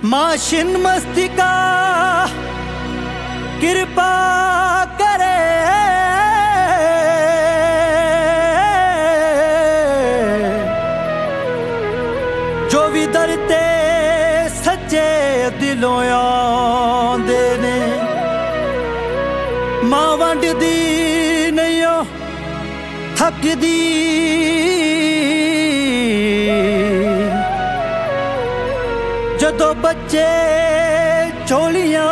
माँ छिन्नमस्तिका कृपा करे, जो भी दर ते सच्चे दिलों आंदे ने। माँ वंडदी नहीं ओ थकदी, जदों बच्चे झोलियां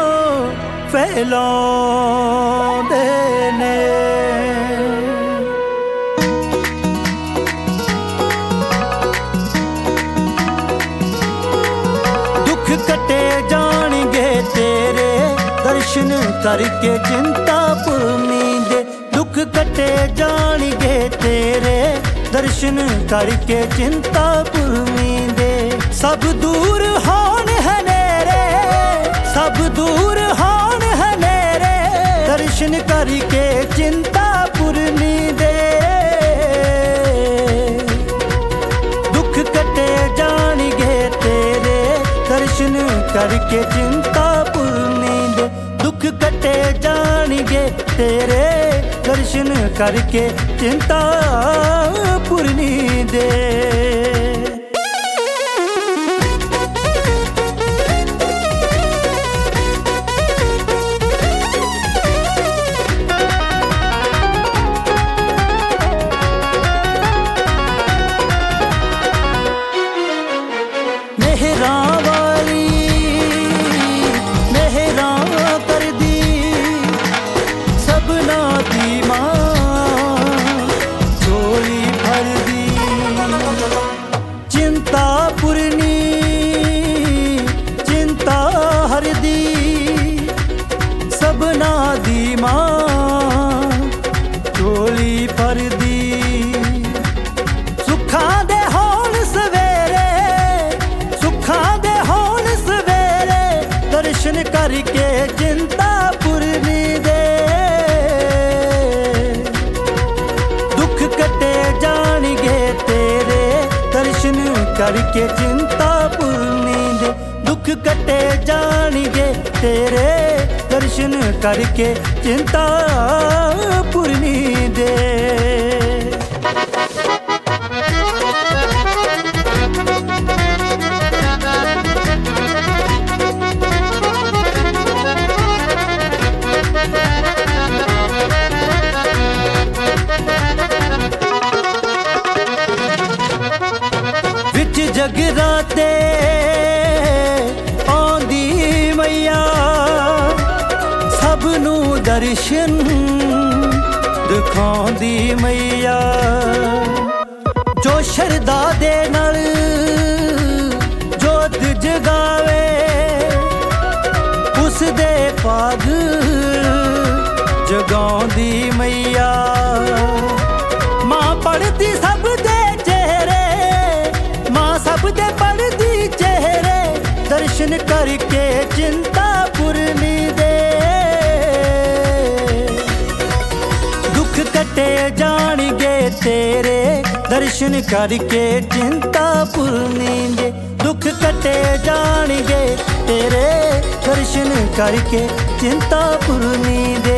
फैलांदे ने। दुख कटे जाणगे तेरे दर्शन करके चिंता भूमिंदे। दुख कटे जाणगे तेरे दर्शन करके चिंता भूमिंदे। सब दूर होन है नेरे, सब दूर होन है नेरे, दर्शन करके चिंता पूर्णी दे। दुख कटे जाणगे तेरे दर्शन करके चिंता पूर्णी दे। दुख कटे जाणगे तेरे दर्शन करके चिंता पूर्णी दे। सबना दी मां झोली भरदी, सुखां दे होण सवेरे, सुखां दे होण सवेरे, दर्शन करके चिंता पूर्णी दे। दुख कटे जाणगे तेरे दर्शन करके चिंता पूर्णी दे। दुख कटे जाणगे तेरे दर्शन करके चिंता पूर्णी दे। विच जगराते आंदी मैया, सबनू दर्शन दिखांदी मैया। जो शरदा दे नाल जोत जगावे, उस दे भाग जगांदी मैया। मां पढ़दी सब दे चेहरे, मां सब दे पढ़दी चेहरे, दर्शन करके चिंता पूर्णी दे। दुख कटे जाणगे तेरे दर्शन करके चिंता पूर्णी दे। दुख कटे जाणगे तेरे दर्शन करके चिंता पूर्णी दे।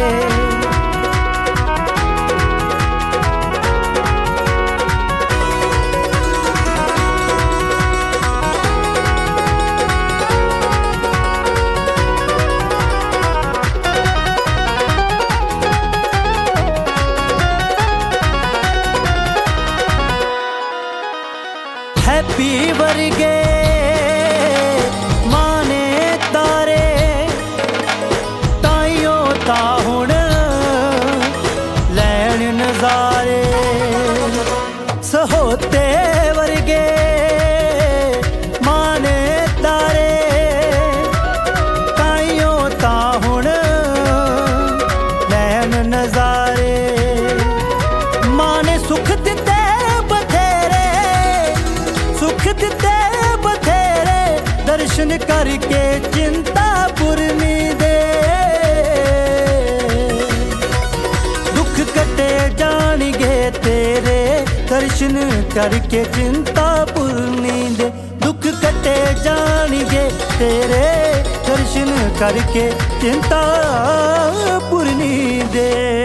हैप्पी वर्गे माने तारे, ताइयों ता हुण लैण नजारे। सहोते वर्गे माने तारे, ताइयों ता हुण लैण नजारे। माने सुख दिते बथेरे, सुख दिते बथेरे, दर्शन करके चिंता पूर्णी दे। दुख कटे जाणगे तेरे दर्शन करके चिंता पूर्णी दे। दुख कटे जाणगे तेरे दर्शन करके चिंता पूरनी दे।